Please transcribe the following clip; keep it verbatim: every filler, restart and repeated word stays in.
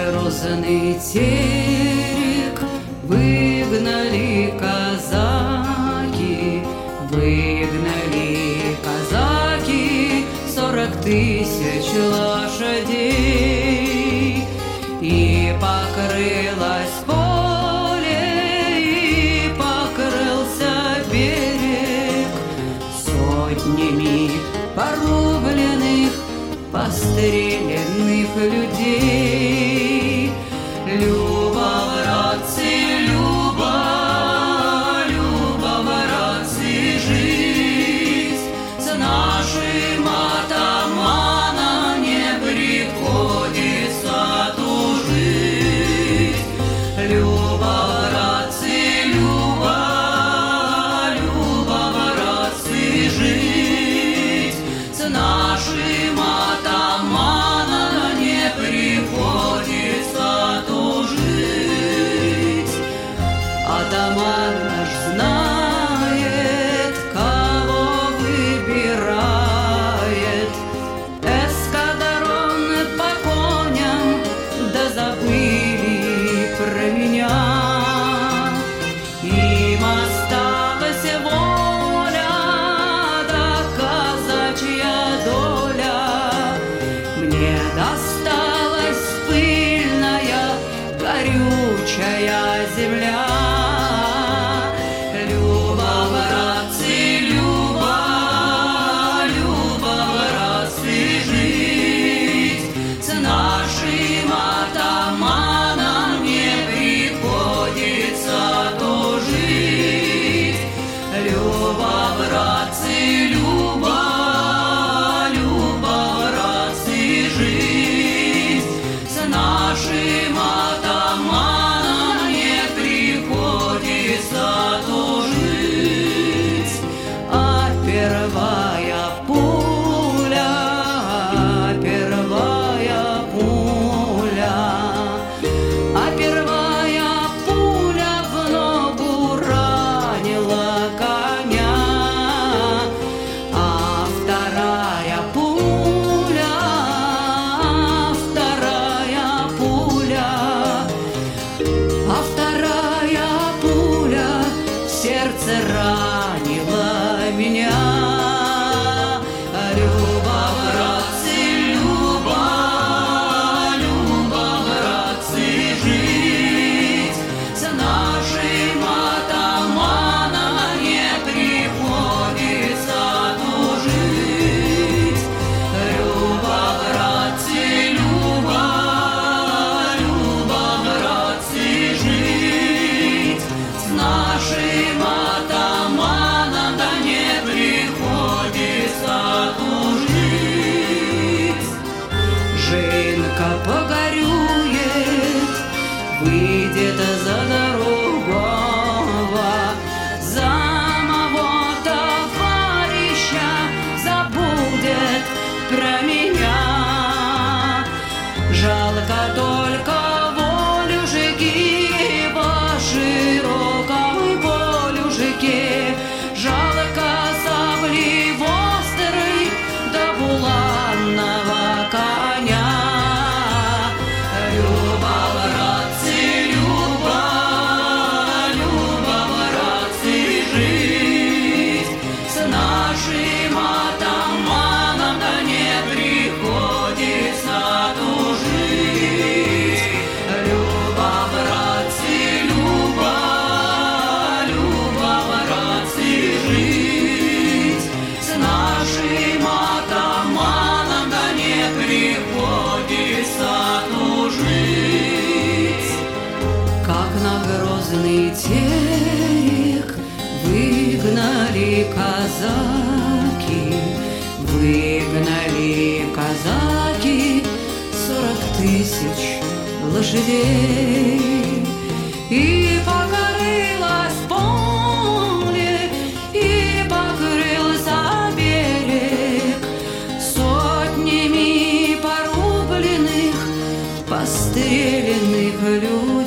грозный терек выгнали казаки, выгнали казаки сорок тысяч лошадей, и покрылось поле, и покрылся берег сотнями порубленных, постреленных людей. Люба, братцы, Люба, Люба, братцы, жизнь с нашим атаманом не приходится тужить. Люба, братцы, Люба, Люба, братцы, жить с нашим атаманом не приходится тужить. Атаман наш знает, кого выбирает, эскадрон по коням, да забыли про меня. Им осталась воля, да казачья доля, мне досталась пыльная, горючая земля. Люба, братцы, Люба, Люба, братцы, жить с нашим атаманом не приходится тужить. Люба, братцы, Люба, Люба, братцы, жить с нашим атаманом не приходится тужить. А первая пуля, первая пуля, а первая пуля в ногу ранила коня, а вторая пуля, вторая пуля, а вторая пуля в сердце ранила меня. Люба, братцы, Люба, Люба, братцы, жить с нашим атаманом не приходится тужить. Люба, братцы, Люба, Люба, братцы, жить с нашим атаманом да не приходится тужить. Женька погорюет, выйдет за другого, за моего товарища забудет про меня. Жалко только волюшки по широкой волюшке, жалко сабли вострой да буланного коня. Люба, братцы, Люба, Люба, братцы, жить с нашим атаманом да не приходится тужить. Люба, братцы, Люба, Люба, братцы, жить с нашим атаманом да не приходится тужить. Как на грозный терек выгнали казаки, выгнали казаки сорок тысяч лошадей, и покрылось поле, и покрылся берег сотнями порубленных, постреленных людей.